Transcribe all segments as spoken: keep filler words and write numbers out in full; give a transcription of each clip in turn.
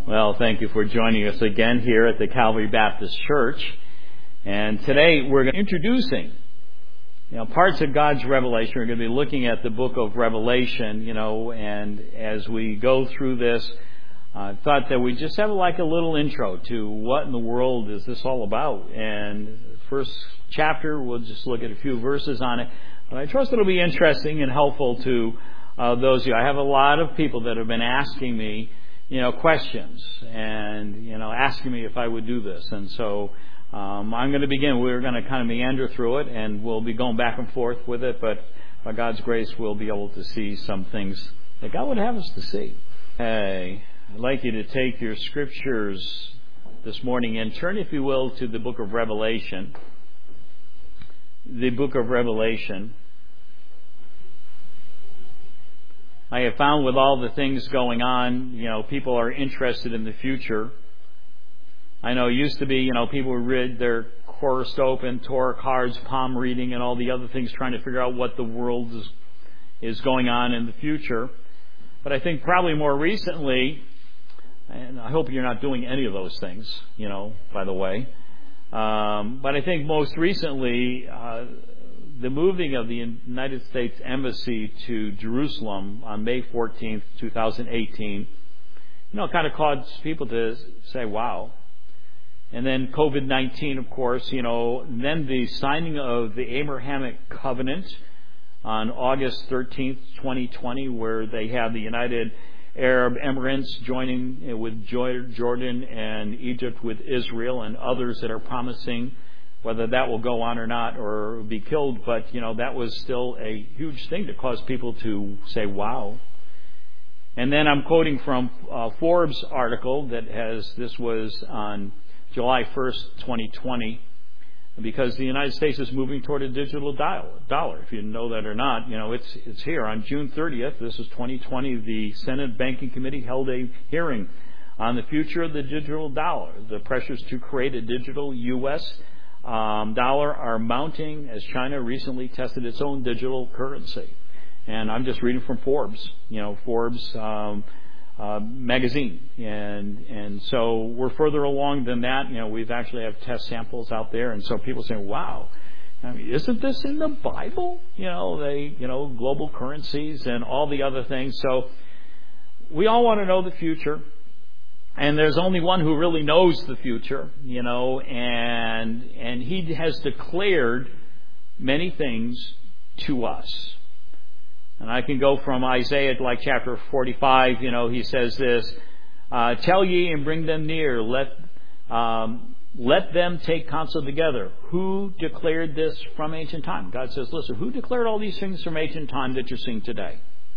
Well, thank you for joining us again here at the Calvary Baptist Church. And today we're introducing, you know, parts of God's revelation. We're going to be looking at the book of Revelation, you know, and as we go through this, I thought that we just have like a little intro to what in the world is this all about. And first chapter, we'll just look at a few verses on it. But I trust it'll be interesting and helpful to uh, those of you. I have a lot of people that have been asking me, you know, questions and, you know, asking me if I would do this. And so um, I'm going to begin. We're going to kind of meander through it, and we'll be going back and forth with it. But by God's grace, we'll be able to see some things that God would have us to see. Hey, I'd like you to take your scriptures this morning and turn, if you will, to the book of Revelation. The book of Revelation. I have found with all the things going on, you know, people are interested in the future. I know it used to be, you know, people would read their horoscope and tarot cards, palm reading, and all the other things, trying to figure out what the world is, is going on in the future. But I think probably more recently, and I hope you're not doing any of those things, you know, by the way. Um, but I think most recently, uh, the moving of the United States Embassy to Jerusalem on May fourteenth, twenty eighteen, you know, kind of caused people to say, wow. And then COVID nineteen, of course, you know, and then the signing of the Abrahamic Covenant on August thirteenth, twenty twenty, where they have the United Arab Emirates joining with Jordan and Egypt with Israel and others that are promising whether that will go on or not or be killed. But, you know, that was still a huge thing to cause people to say, wow. And then I'm quoting from a Forbes article that has, this was on July first, twenty twenty, because the United States is moving toward a digital dollar. If you know that or not, you know, it's it's here. On June thirtieth, this is twenty twenty, the Senate Banking Committee held a hearing on the future of the digital dollar. The pressures to create a digital U S um, dollar are mounting as China recently tested its own digital currency. And I'm just reading from Forbes, you know, Forbes um, uh, magazine. And and so we're further along than that. You know, we've actually have test samples out there. And so people say, wow, I mean, isn't this in the Bible? You know, they, you know, global currencies and all the other things. So we all want to know the future. And there's only one who really knows the future, you know, and and he has declared many things to us. And I can go from Isaiah to like chapter forty-five, you know, he says this, uh, tell ye and bring them near, let um, let them take counsel together. Who declared this from ancient time? God says, listen, who declared all these things from ancient time that you're seeing today?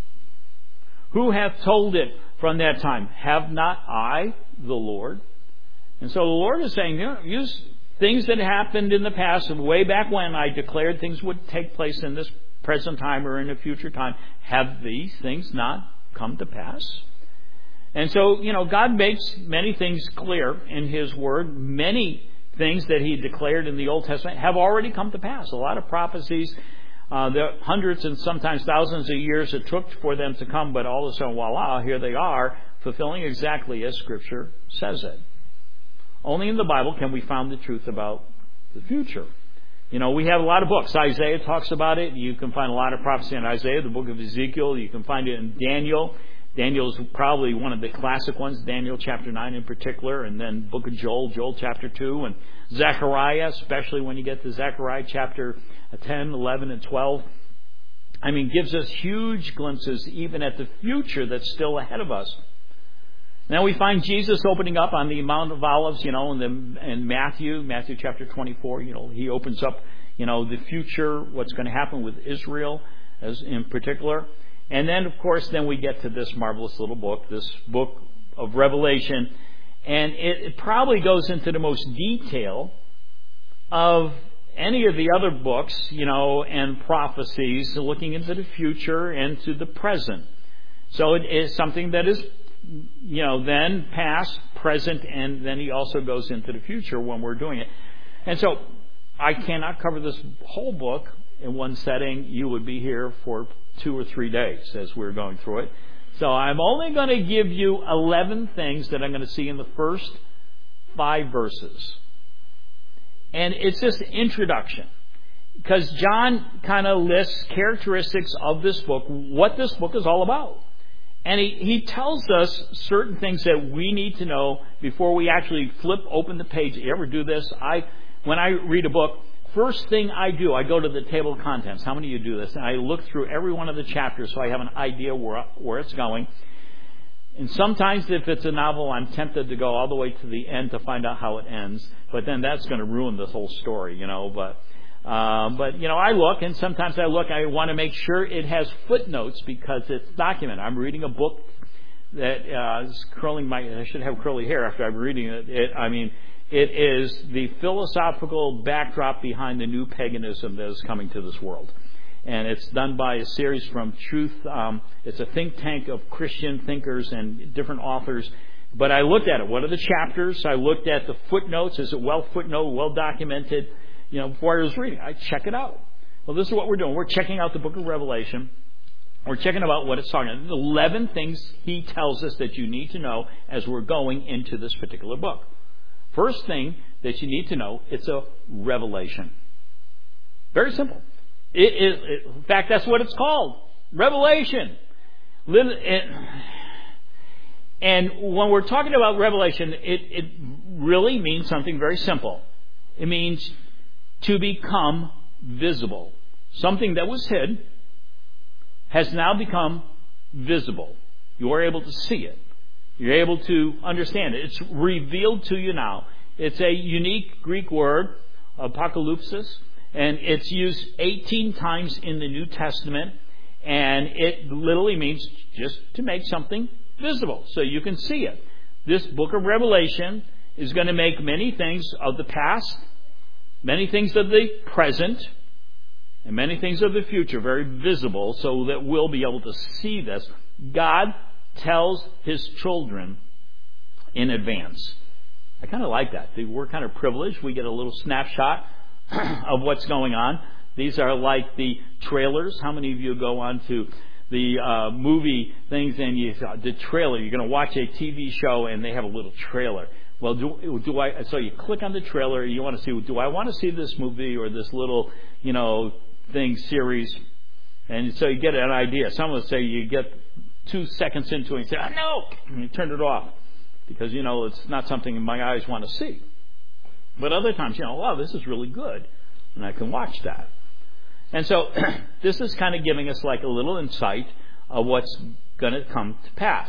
Who hath told it from that time? Have not I, the Lord? And so the Lord is saying, you know, use things that happened in the past, and way back when I declared things would take place in this present time or in a future time. Have these things not come to pass? And so, you know, God makes many things clear in His Word. Many things that He declared in the Old Testament have already come to pass. A lot of prophecies, Uh, the hundreds and sometimes thousands of years it took for them to come, but all of a sudden, voila, here they are, fulfilling exactly as Scripture says it. Only in the Bible can we find the truth about the future. You know, we have a lot of books. Isaiah talks about it. You can find a lot of prophecy in Isaiah, the book of Ezekiel. You can find it in Daniel. Daniel is probably one of the classic ones, Daniel chapter nine in particular, and then book of Joel, Joel chapter two, and Zechariah, especially when you get to Zechariah chapter ten, eleven, and twelve. I mean, gives us huge glimpses even at the future that's still ahead of us. Now we find Jesus opening up on the Mount of Olives, you know, in, the, in Matthew, Matthew chapter twenty-four, you know, He opens up, you know, the future, what's going to happen with Israel as in particular. And then, of course, then we get to this marvelous little book, this book of Revelation. And it, it probably goes into the most detail of any of the other books, you know, and prophecies looking into the future and to the present. So it is something that is, you know, then past, present, and then He also goes into the future when we're doing it. And so I cannot cover this whole book in one setting. You would be here for two or three days as we're going through it. So I'm only going to give you eleven things that I'm going to see in the first five verses. And it's just an introduction. Because John kind of lists characteristics of this book, what this book is all about. And he, he tells us certain things that we need to know before we actually flip open the page. You ever do this? I, when I read a book, first thing I do, I go to the table of contents. How many of you do this? And I look through every one of the chapters so I have an idea where, where it's going. And sometimes if it's a novel, I'm tempted to go all the way to the end to find out how it ends. But then that's going to ruin the whole story, you know. But, um, but you know, I look, and sometimes I look, I want to make sure it has footnotes because it's documented. I'm reading a book that uh, is curling my, I should have curly hair after I'm reading it. it. I mean, it is the philosophical backdrop behind the new paganism that is coming to this world. And it's done by a series from Truth. Um, it's a think tank of Christian thinkers and different authors. But I looked at it. What are the chapters? I looked at the footnotes. Is it well footnoted, well documented? You know, before I was reading, I check it out. Well, this is what we're doing. We're checking out the book of Revelation. We're checking about what it's talking about. There's eleven things he tells us that you need to know as we're going into this particular book. First thing that you need to know, it's a revelation. Very simple. It is, it, in fact, that's what it's called. Revelation. And when we're talking about revelation, it, it really means something very simple. It means to become visible. Something that was hid has now become visible. You are able to see it. You're able to understand it. It's revealed to you now. It's a unique Greek word, apocalypsis. And it's used eighteen times in the New Testament. And it literally means just to make something visible so you can see it. This book of Revelation is going to make many things of the past, many things of the present, and many things of the future very visible so that we'll be able to see this. God tells His children in advance. I kind of like that. We're kind of privileged. We get a little snapshot of what's going on. These are like the trailers. How many of you go on to the uh, movie things and you the trailer? You're going to watch a T V show and they have a little trailer. Well, do, do I? So you click on the trailer. You want to see? Do I want to see this movie or this little, you know, thing series? And so you get an idea. Some will say you get two seconds into it and say, oh, no, and you turn it off because you know it's not something my eyes want to see. But other times, you know, wow, this is really good. And I can watch that. And so this is kind of giving us like a little insight of what's going to come to pass.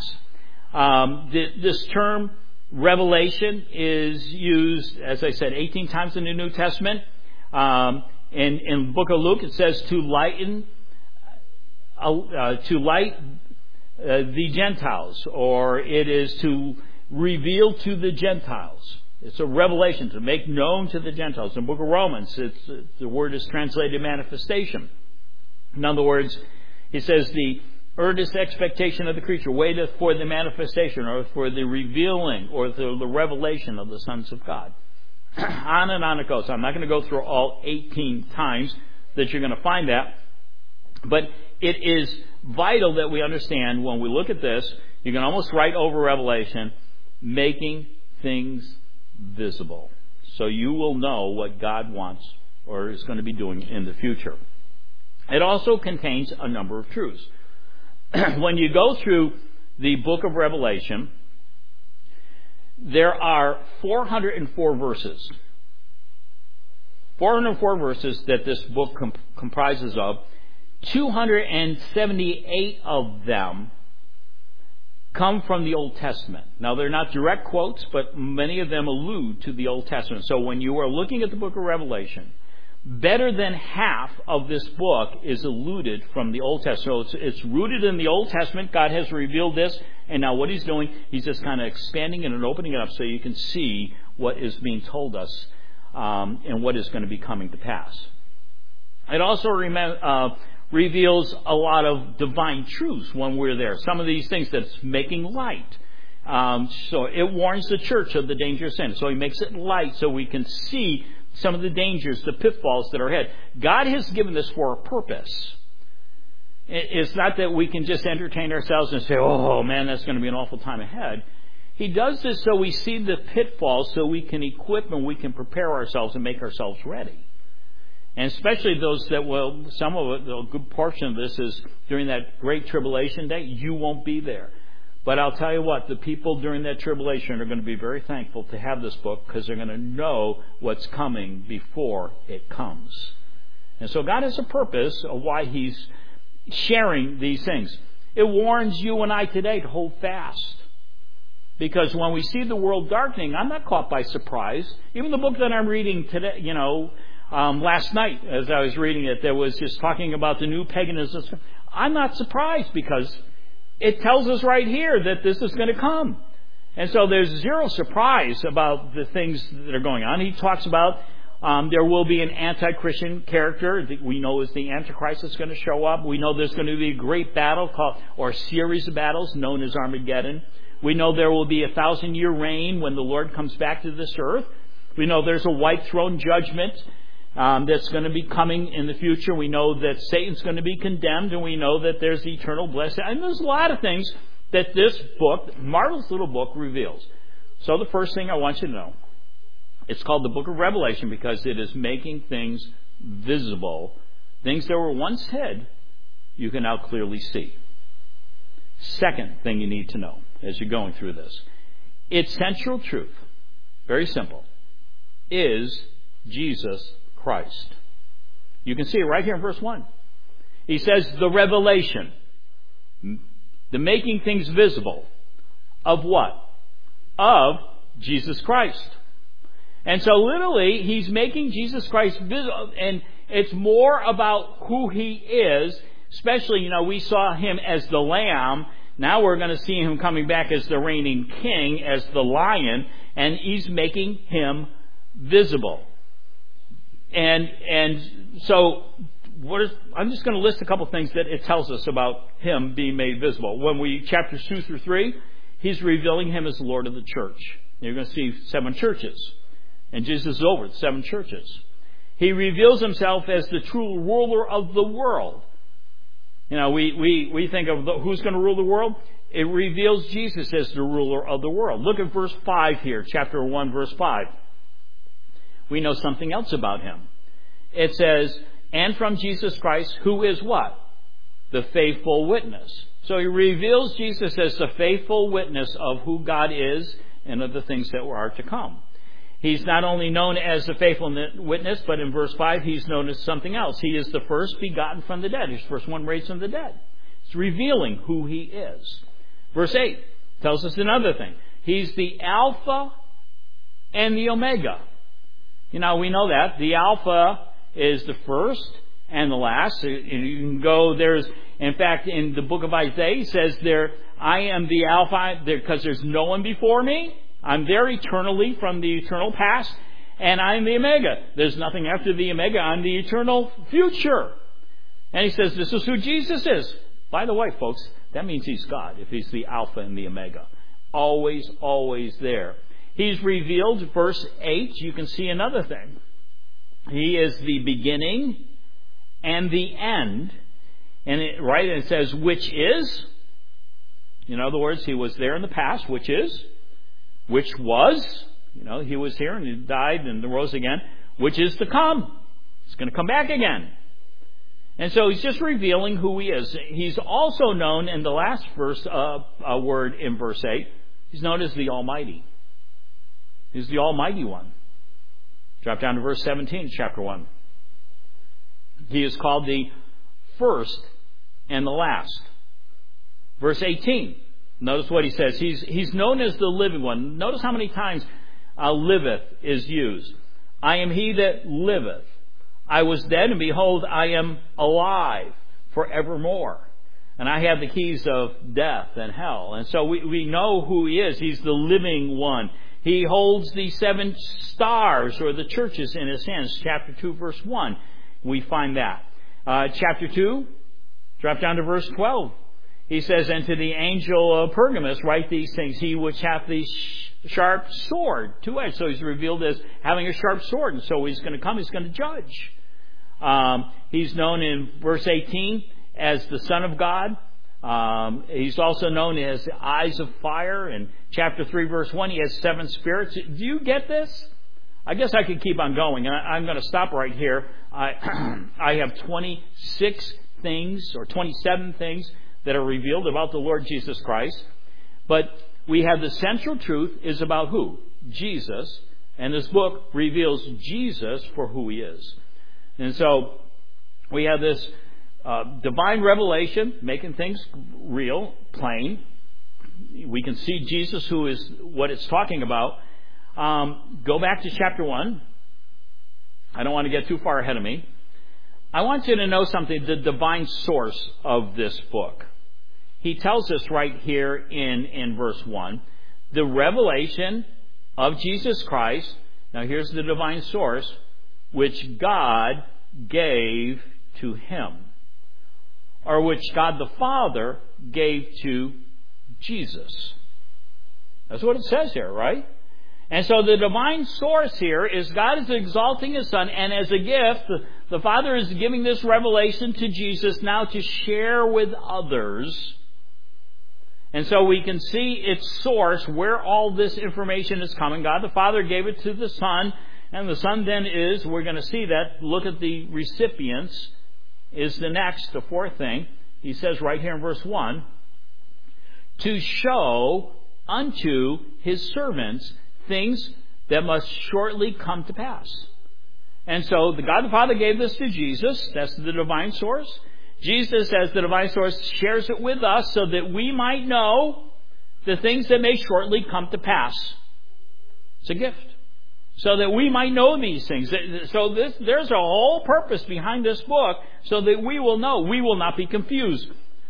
Um, th- this term, revelation, is used, as I said, eighteen times in the New Testament. Um, in, in the book of Luke, it says to lighten, uh, uh, to light uh, the Gentiles, or it is to reveal to the Gentiles. It's a revelation to make known to the Gentiles. In the book of Romans, it's, the word is translated manifestation. In other words, he says the earnest expectation of the creature waiteth for the manifestation or for the revealing or the, the revelation of the sons of God. On and on it goes. I'm not going to go through all eighteen times that you're going to find that. But it is vital that we understand when we look at this, you can almost write over Revelation, making things visible. So you will know what God wants or is going to be doing in the future. It also contains a number of truths. When you go through the book of Revelation, there are four hundred four verses. four hundred four verses that this book comp- comprises of. two hundred seventy-eight of them come from the Old Testament. Now, they're not direct quotes, but many of them allude to the Old Testament. So when you are looking at the book of Revelation, better than half of this book is alluded from the Old Testament. So it's, it's rooted in the Old Testament. God has revealed this. And now what He's doing, He's just kind of expanding it and opening it up so you can see what is being told us um, and what is going to be coming to pass. It also rem- uh, reveals a lot of divine truths when we're there. Some of these things that's making light. Um, so it warns the church of the danger of sin. So He makes it light so we can see some of the dangers, the pitfalls that are ahead. God has given this for a purpose. It's not that we can just entertain ourselves and say, oh man, that's going to be an awful time ahead. He does this so we see the pitfalls, so we can equip and we can prepare ourselves and make ourselves ready. And especially those that will, some of it, a good portion of this is during that great tribulation day, you won't be there. But I'll tell you what, the people during that tribulation are going to be very thankful to have this book because they're going to know what's coming before it comes. And so God has a purpose of why He's sharing these things. It warns you and I today to hold fast. Because when we see the world darkening, I'm not caught by surprise. Even the book that I'm reading today, you know, um, last night as I was reading it, there was just talking about the new paganism. I'm not surprised because it tells us right here that this is going to come. And so there's zero surprise about the things that are going on. He talks about um, there will be an anti-Christian character that we know is the Antichrist that's going to show up. We know there's going to be a great battle called, or a series of battles known as Armageddon. We know there will be a thousand-year reign when the Lord comes back to this earth. We know there's a white throne judgment um, that's going to be coming in the future. We know that Satan's going to be condemned, and we know that there's eternal blessing. And there's a lot of things that this book, Marvel's little book, reveals. So the first thing I want you to know, it's called the Book of Revelation because it is making things visible. Things that were once hid, you can now clearly see. Second thing you need to know as you're going through this, its central truth, very simple, is Jesus Christ. You can see it right here in verse one. He says the revelation, the making things visible of what? Of Jesus Christ. And so literally, he's making Jesus Christ visible, and it's more about who he is. Especially, you know, we saw him as the Lamb. Now we're going to see him coming back as the reigning king, as the Lion, and he's making him visible. And and so what is, I'm just going to list a couple things that it tells us about him being made visible. When we, chapters two through three, he's revealing him as the Lord of the church. You're going to see seven churches. And Jesus is over the seven churches. He reveals himself as the true ruler of the world. You know, we, we, we think of the, who's going to rule the world. It reveals Jesus as the ruler of the world. Look at verse five here, chapter one, verse five. We know something else about him. It says, and from Jesus Christ, who is what? The faithful witness. So he reveals Jesus as the faithful witness of who God is and of the things that are to come. He's not only known as the faithful witness, but in verse five, he's known as something else. He is the first begotten from the dead. He's the first one raised from the dead. It's revealing who he is. Verse eight tells us another thing. He's the Alpha and the Omega. You know, we know that. The Alpha is the first and the last. You can go, there's, in fact, in the book of Isaiah, he says there, I am the Alpha, because there's no one before me. I'm there eternally from the eternal past, and I'm the Omega. There's nothing after the Omega. I'm the eternal future. And he says this is who Jesus is. By the way, folks, that means he's God, if he's the Alpha and the Omega. Always, always there. He's revealed, verse eight, you can see another thing. He is the beginning and the end. And it, right, it says, which is. In other words, he was there in the past, which is. Which was, you know, he was here and he died and rose again, which is to come. He's going to come back again. And so he's just revealing who he is. He's also known in the last verse, uh, a word in verse eight, he's known as the Almighty. He's the Almighty One. Drop down to verse seventeen, chapter one. He is called the first and the last. Verse eighteen. Notice what he says. He's, he's known as the living one. Notice how many times uh, liveth is used. I am he that liveth. I was dead, and behold, I am alive forevermore. And I have the keys of death and hell. And so we, we know who he is. He's the living one. He holds the seven stars, or the churches, in his hands. Chapter two, verse one. We find that. Uh, chapter two, drop down to verse twelve. He says, and to the angel of Pergamos write these things, he which hath the sh- sharp sword, two-edged. So he's revealed as having a sharp sword, and so he's going to come, he's going to judge. Um, he's known in verse eighteen as the Son of God. Um, he's also known as the eyes of fire. In chapter three, verse one, he has seven spirits. Do you get this? I guess I could keep on going. And I, I'm going to stop right here. I, I have twenty-six things or twenty-seven things that are revealed about the Lord Jesus Christ. But we have the central truth is about who? Jesus. And this book reveals Jesus for who he is. And so we have this uh, divine revelation making things real, plain. We can see Jesus, who is what it's talking about. Um, go back to chapter one. I don't want to get too far ahead of me. I want you to know something, the divine source of this book. He tells us right here in, in verse one, the revelation of Jesus Christ. Now here's the divine source, which God gave to him, or which God the Father gave to Jesus. That's what it says here, right? And so the divine source here is God is exalting his Son, and as a gift, the, the Father is giving this revelation to Jesus now to share with others. And so we can see its source, where all this information is coming. God the Father gave it to the Son, and the Son then is, we're going to see that, look at the recipients, is the next, the fourth thing. He says right here in verse one, to show unto his servants things that must shortly come to pass. And so the God the Father gave this to Jesus. That's the divine source. Jesus, as the divine source, shares it with us so that we might know the things that may shortly come to pass. It's a gift. So that we might know these things. So this, there's a whole purpose behind this book so that we will know. We will not be confused.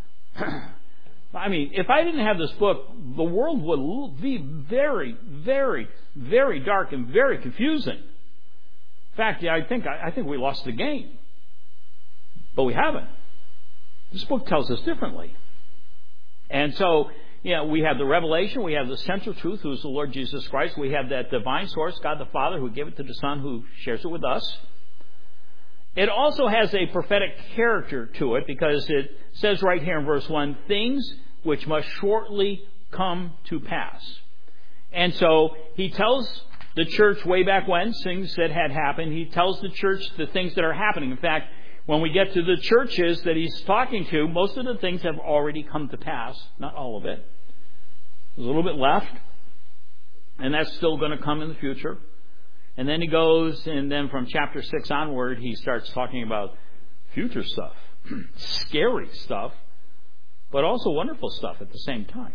I mean, if I didn't have this book, the world would be very, very, very dark and very confusing. In fact, I think I think we lost the game. But we haven't. This book tells us differently. And so, you know, we have the revelation, we have the central truth, who is the Lord Jesus Christ. We have that divine source, God the Father, who gave it to the Son, who shares it with us. It also has a prophetic character to it, because it says right here in verse one, things which must shortly come to pass. And so he tells the church way back when, things that had happened. He tells the church the things that are happening. In fact, when we get to the churches that he's talking to, most of the things have already come to pass. Not all of it. There's a little bit left. And that's still going to come in the future. And then he goes, and then from chapter six onward, he starts talking about future stuff. Scary stuff. But also wonderful stuff at the same time.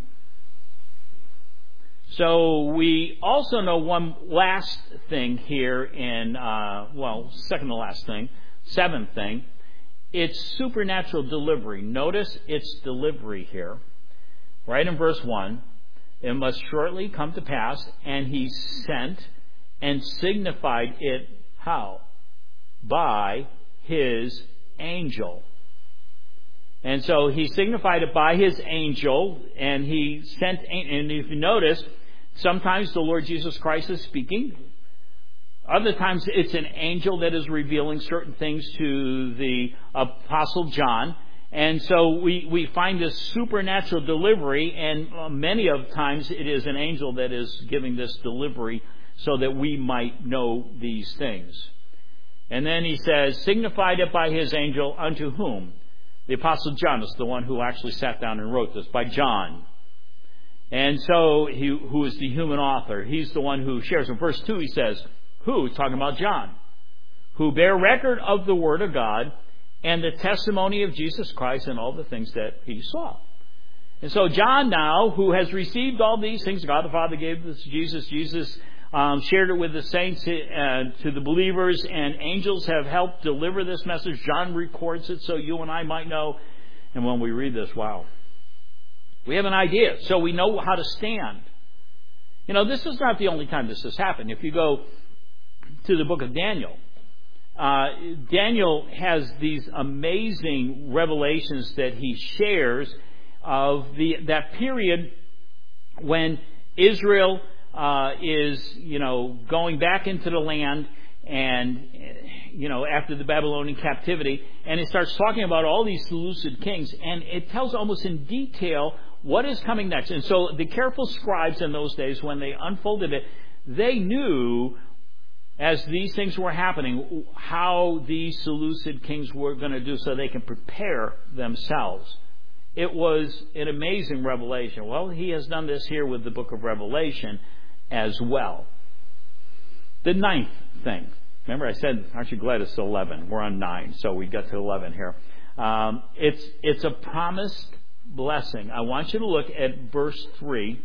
So we also know one last thing here in, uh, well, second to last thing, seventh thing. It's supernatural delivery. Notice its delivery here. Right in verse one. It must shortly come to pass, and he sent and signified it how? By his angel. And so he signified it by his angel, and he sent, and if you notice, sometimes the Lord Jesus Christ is speaking. Other times it's an angel that is revealing certain things to the Apostle John. And so we, we find this supernatural delivery, and many of times it is an angel that is giving this delivery so that we might know these things. And then he says, signified it by his angel unto whom? The Apostle John is the one who actually sat down and wrote this, by John. And so, he, who is the human author, he's the one who shares. In verse two he says, who? He's talking about John. Who bear record of the Word of God and the testimony of Jesus Christ and all the things that he saw. And so John now, who has received all these things, God the Father gave this to Jesus, Jesus um, shared it with the saints, uh, to the believers, and angels have helped deliver this message. John records it so you and I might know. And when we read this, wow, we have an idea, so we know how to stand. You know, this is not the only time this has happened. If you go to the book of Daniel, uh, Daniel has these amazing revelations that he shares of the that period when Israel uh, is, you know, going back into the land, and you know, after the Babylonian captivity, and it starts talking about all these Seleucid kings, and it tells almost in detail what is coming next. And so the careful scribes in those days, when they unfolded it, they knew, as these things were happening, how these Seleucid kings were going to do so they can prepare themselves. It was an amazing revelation. Well, he has done this here with the book of Revelation as well. The ninth thing. Remember I said, aren't you glad it's eleven? We're on nine, so we got to eleven here. Um, it's, it's a promised blessing. I want you to look at verse three.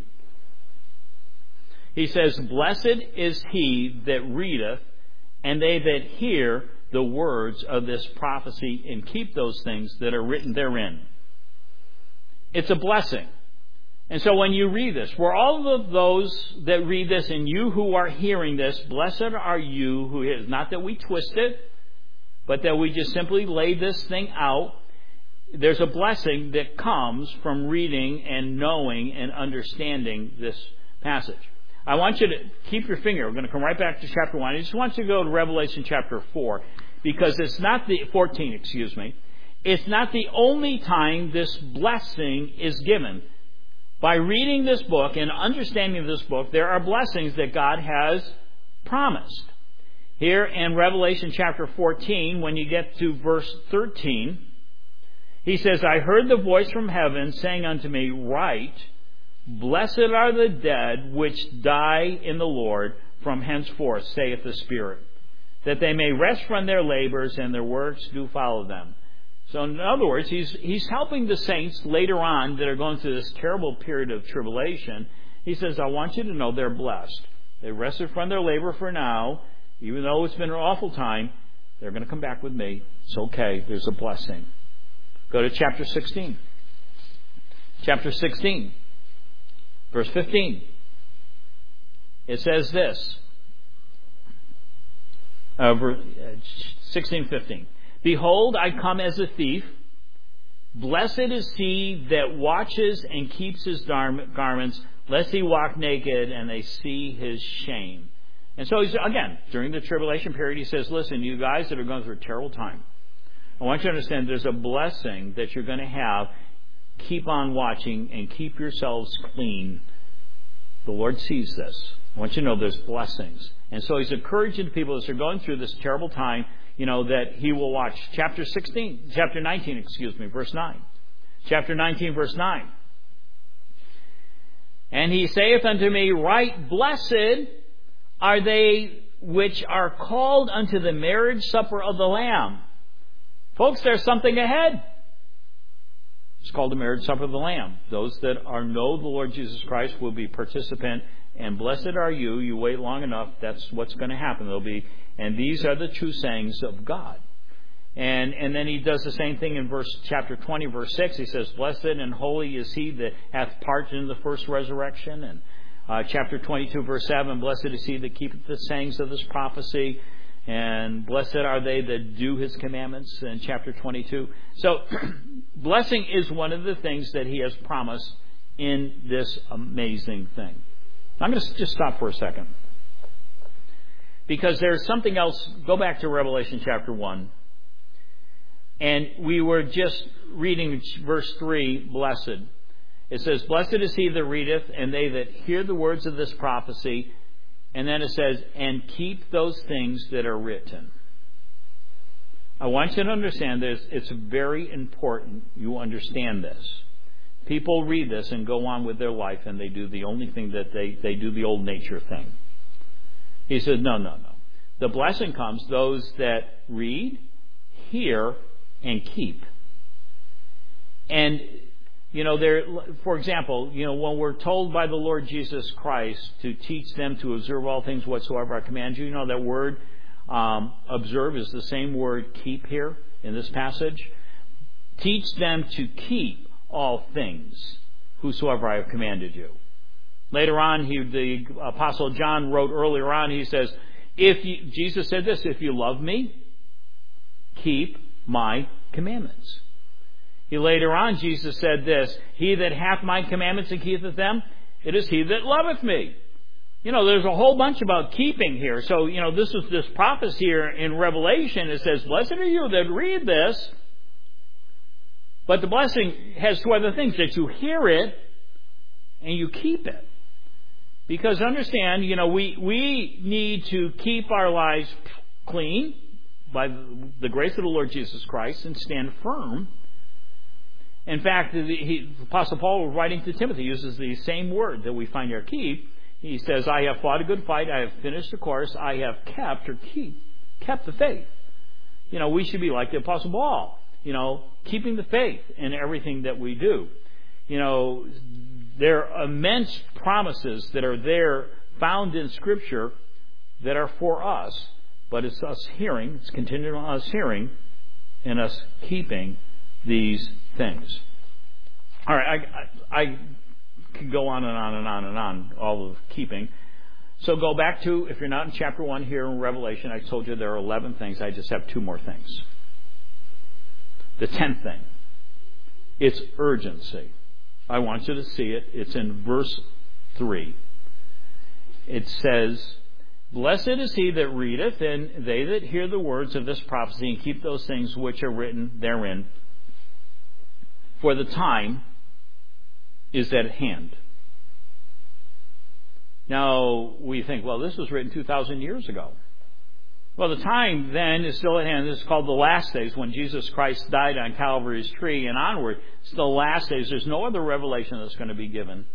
He says, "Blessed is he that readeth, and they that hear the words of this prophecy, and keep those things that are written therein." It's a blessing. And so when you read this, for all of those that read this, and you who are hearing this, blessed are you who hear. Not that we twist it, but that we just simply lay this thing out. There's a blessing that comes from reading and knowing and understanding this passage. I want you to keep your finger. We're going to come right back to chapter one. I just want you to go to Revelation chapter four, because it's not the, fourteen, excuse me. It's not the only time this blessing is given. By reading this book and understanding this book, there are blessings that God has promised. Here in Revelation chapter fourteen, when you get to verse thirteen, he says, "I heard the voice from heaven saying unto me, Write, Blessed are the dead which die in the Lord from henceforth, saith the Spirit, that they may rest from their labors, and their works do follow them." So in other words, he's, he's helping the saints later on that are going through this terrible period of tribulation. He says, I want you to know they're blessed. They rested from their labor for now. Even though it's been an awful time, they're going to come back with me. It's okay. There's a blessing. Go to chapter sixteen. Chapter sixteen. Verse fifteen. It says this. Uh, sixteen fifteen. "Behold, I come as a thief. Blessed is he that watches and keeps his garments, lest he walk naked and they see his shame." And so, he's, again, during the tribulation period, he says, listen, you guys that are going through a terrible time, I want you to understand there's a blessing that you're going to have. Keep on watching and keep yourselves clean. The Lord sees this. I want you to know there's blessings. And so he's encouraging people as they're going through this terrible time, you know, that he will watch. Chapter sixteen, chapter nineteen, excuse me, verse nine. Chapter nineteen, verse nine. "And he saith unto me, Right blessed are they which are called unto the marriage supper of the Lamb." Folks, there's something ahead. It's called the marriage supper of the Lamb. Those that are know the Lord Jesus Christ will be participant. And blessed are you. You wait long enough. That's what's going to happen. There'll be, and these are the true sayings of God. And and then he does the same thing in verse chapter twenty, verse six. He says, "Blessed and holy is he that hath part in the first resurrection." And uh, chapter twenty-two, verse seven, "Blessed is he that keepeth the sayings of this prophecy." And blessed are they that do his commandments in chapter twenty-two. So blessing is one of the things that he has promised in this amazing thing. I'm going to just stop for a second, because there's something else. Go back to Revelation chapter one. And we were just reading verse three, blessed. It says, "Blessed is he that readeth, and they that hear the words of this prophecy." And then it says, "and keep those things that are written." I want you to understand this. It's very important you understand this. People read this and go on with their life, and they do the only thing that they, they do the old nature thing. He says, no, no, no. The blessing comes those that read, hear, and keep. And, you know, there, for example, you know, when we're told by the Lord Jesus Christ to teach them to observe all things whatsoever I command you, you know that word um, observe is the same word keep here in this passage. Teach them to keep all things whosoever I have commanded you. Later on, he, the Apostle John wrote earlier on, he says, if you, Jesus said this, if you love me, keep my commandments. He later on, Jesus said this, he that hath my commandments and keepeth them, it is he that loveth me. You know, there's a whole bunch about keeping here. So, you know, this is this prophecy here in Revelation. It says, blessed are you that read this. But the blessing has two other things, that you hear it and you keep it. Because understand, you know, we, we need to keep our lives clean by the grace of the Lord Jesus Christ and stand firm. In fact, the, he, Apostle Paul, writing to Timothy, uses the same word that we find here, keep. He says, I have fought a good fight, I have finished the course, I have kept or keep, kept the faith. You know, we should be like the Apostle Paul, you know, keeping the faith in everything that we do. You know, there are immense promises that are there found in Scripture that are for us, but it's us hearing, it's contingent on us hearing and us keeping these things. All right, I, I, I could go on and on and on and on, all of keeping. So go back to, if you're not in chapter one here in Revelation, I told you there are eleven things. I just have two more things. The tenth thing, it's urgency. I want you to see it. It's in verse three. It says, blessed is he that readeth, and they that hear the words of this prophecy, and keep those things which are written therein. For the time is at hand. Now, we think, well, this was written two thousand years ago. Well, the time then is still at hand. This is called the last days, when Jesus Christ died on Calvary's tree and onward. It's the last days. There's no other revelation that's going to be given.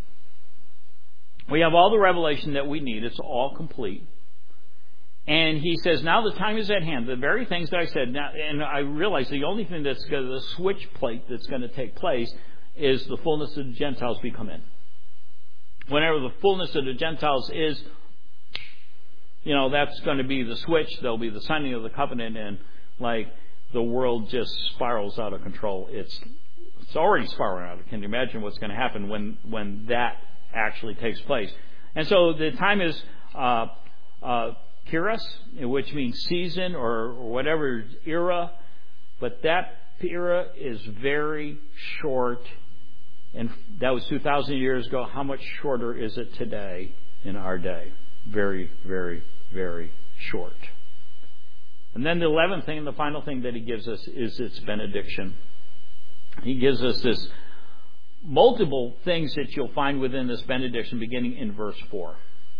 We have all the revelation that we need. It's all complete. And he says, now the time is at hand. The very things that I said. Now, and I realize the only thing that's going to, the switch plate that's going to take place is the fullness of the Gentiles be come in. Whenever the fullness of the Gentiles is, you know, that's going to be the switch. There'll be the signing of the covenant, and like the world just spirals out of control. It's it's already spiraling out. Can you imagine what's going to happen when when that actually takes place? And so the time is uh, uh, Kairos, which means season or, or whatever era, but that era is very short, and that was two thousand years ago. How much shorter is it today in our day? Very, very, very short. And then the eleventh thing and the final thing that he gives us is its benediction. He gives us this multiple things that you'll find within this benediction beginning in verse four.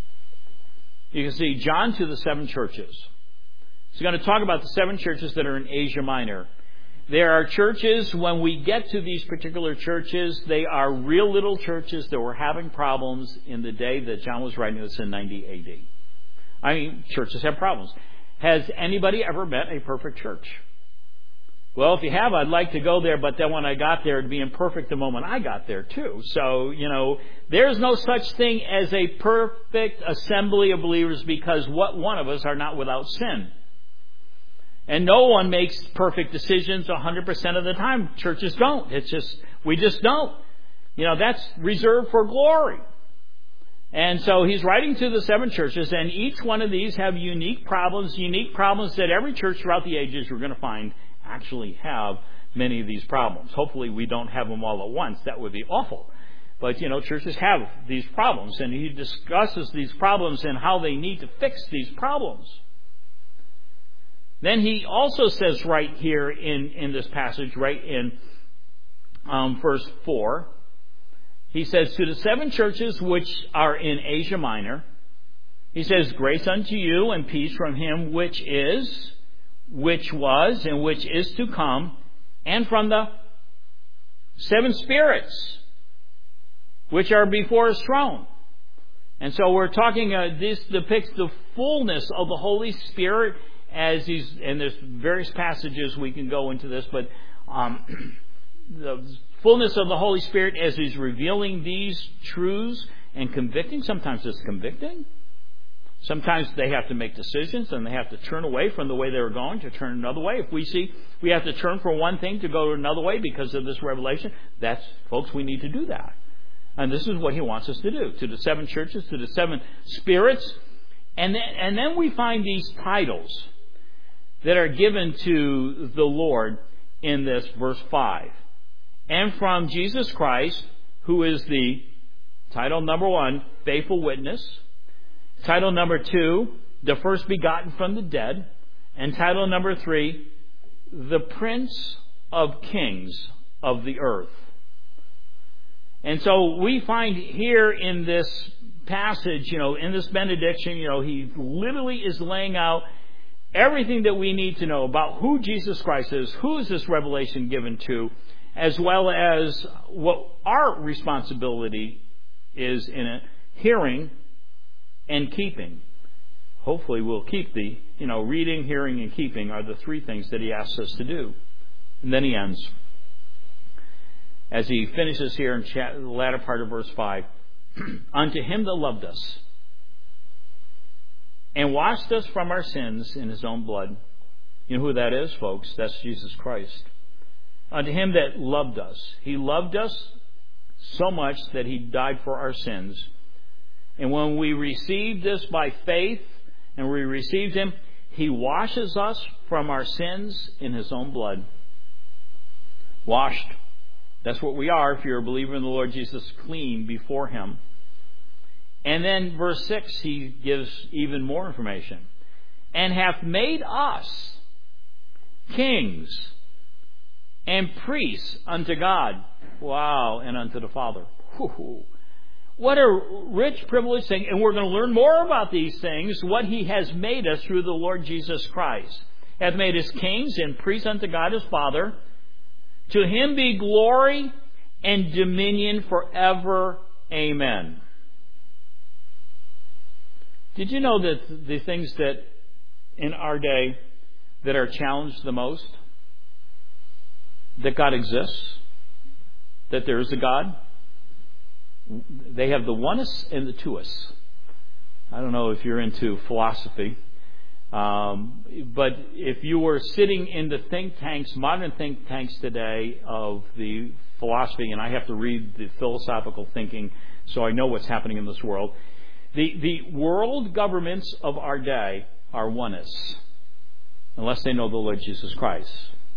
You can see John to the seven churches. He's going to talk about the seven churches that are in Asia Minor. There are churches, when we get to these particular churches, they are real little churches that were having problems in the day that John was writing this in ninety A D. I mean, churches have problems. Has anybody ever met a perfect church? Well, if you have, I'd like to go there, but then when I got there, it'd be imperfect the moment I got there too. So, you know, there's no such thing as a perfect assembly of believers, because what one of us are not without sin. And no one makes perfect decisions one hundred percent of the time. Churches don't. It's just, we just don't. You know, that's reserved for glory. And so he's writing to the seven churches, and each one of these have unique problems, unique problems that every church throughout the ages you're going to find actually have many of these problems. Hopefully we don't have them all at once. That would be awful. But, you know, churches have these problems, and he discusses these problems and how they need to fix these problems. Then he also says right here in, in this passage, right in um, verse four, he says, to the seven churches which are in Asia Minor, he says, grace unto you and peace from him which is, which was, and which is to come, and from the seven spirits which are before his throne. And so we're talking, uh, this depicts the fullness of the Holy Spirit as he's, and there's various passages we can go into this, but um, the fullness of the Holy Spirit as he's revealing these truths and convicting. Sometimes it's convicting. Sometimes they have to make decisions and they have to turn away from the way they were going to turn another way. If we see we have to turn from one thing to go to another way because of this revelation, that's, folks, we need to do that. And this is what he wants us to do. To the seven churches, to the seven spirits. And then, and then we find these titles that are given to the Lord in this verse five. And from Jesus Christ, who is the title number one, faithful witness. Title number two, the first begotten from the dead. And title number three, the Prince of Kings of the earth. And so we find here in this passage, you know, in this benediction, you know, he literally is laying out everything that we need to know about who Jesus Christ is, who is this revelation given to, as well as what our responsibility is in it, hearing and keeping. Hopefully we'll keep the, you know, reading, hearing, and keeping are the three things that he asks us to do. And then he ends. As he finishes here in the latter part of verse five, unto him that loved us and washed us from our sins in his own blood. You know who that is, folks? That's Jesus Christ. Unto him that loved us. He loved us so much that he died for our sins. And when we receive this by faith and we received him, he washes us from our sins in his own blood. Washed. That's what we are if you're a believer in the Lord Jesus, clean before him. And then verse six, he gives even more information. And hath made us kings and priests unto God. Wow, and unto the Father. Whew. What a rich, privileged thing. And we're going to learn more about these things, what he has made us through the Lord Jesus Christ. Hath made us kings and priests unto God his Father. To him be glory and dominion forever. Amen. Did you know that the things that in our day that are challenged the most, that God exists, that there is a God, they have the oneness and the twoists. I don't know if you're into philosophy, um, but if you were sitting in the think tanks, modern think tanks today of the philosophy, and I have to read the philosophical thinking so I know what's happening in this world, the, the world governments of our day are oneness, unless they know the Lord Jesus Christ.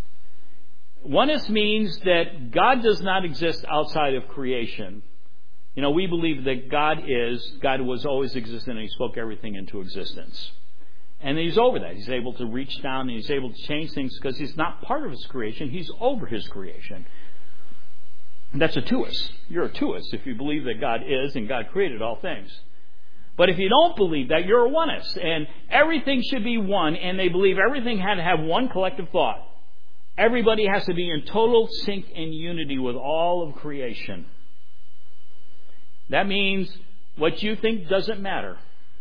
Oneness means that God does not exist outside of creation. You know, we believe that God is, God was always existent and he spoke everything into existence. And he's over that. He's able to reach down and he's able to change things because he's not part of his creation. He's over his creation. And that's a twoist. You're a twoist if you believe that God is and God created all things. But if you don't believe that, you're a onist. And everything should be one, and they believe everything had to have one collective thought. Everybody has to be in total sync and unity with all of creation. That means what you think doesn't matter.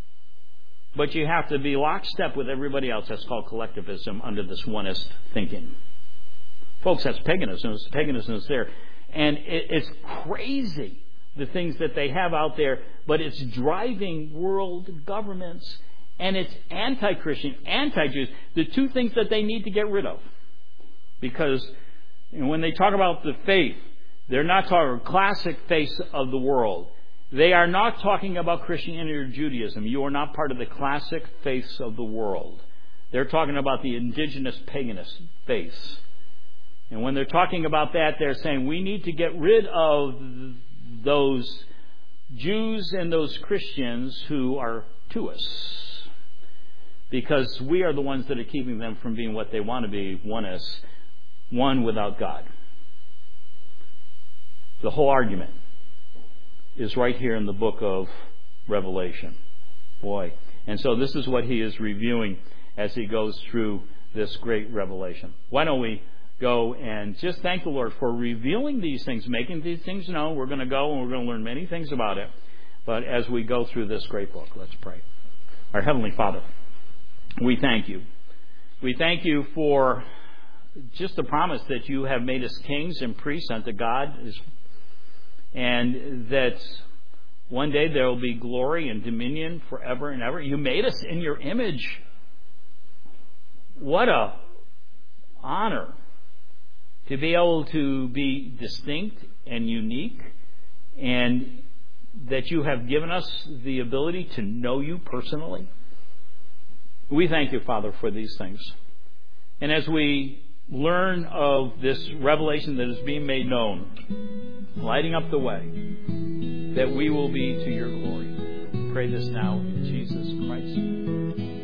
But you have to be lockstep with everybody else. That's called collectivism under this onist thinking. Folks, that's paganism. Paganism is there. And it, it's crazy, the things that they have out there. But it's driving world governments. And it's anti-Christian, anti-Jews. The two things that they need to get rid of. Because when they talk about the faith, they're not talking classic faith of the world. They are not talking about Christianity or Judaism. You are not part of the classic faiths of the world. They're talking about the indigenous paganist faiths. And when they're talking about that, they're saying we need to get rid of those Jews and those Christians who are to us. Because we are the ones that are keeping them from being what they want to be, oneness, one without God. The whole argument is right here in the book of Revelation. Boy. And so this is what he is reviewing as he goes through this great revelation. Why don't we go and just thank the Lord for revealing these things, making these things known. We're going to go and we're going to learn many things about it. But as we go through this great book, let's pray. Our Heavenly Father, we thank you. We thank you for just the promise that you have made us kings and priests unto God, and that one day there will be glory and dominion forever and ever. You made us in your image. What a honor to be able to be distinct and unique, and that you have given us the ability to know you personally. We thank you, Father, for these things. And as we learn of this revelation that is being made known, lighting up the way, that we will be to your glory. pray this now in Jesus Christ's name.